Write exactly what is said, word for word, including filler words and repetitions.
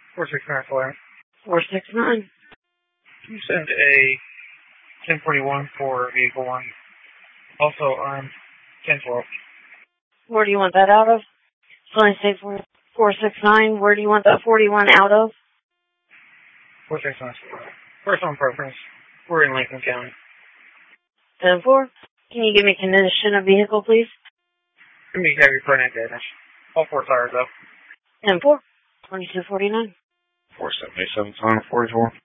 four six nine four. four six nine. Can you send a ten forty-one for vehicle one? Also on ten twelve. Where do you want that out of? Flying State four six nine. Where do you want that forty-one out of? four six nine. First on preference. We're in Lincoln County. ten four. Can you give me condition of vehicle, please? Give me heavy front end damage. All four tires up. ten four. twenty-two forty-nine. four seven eight seven, forty-four.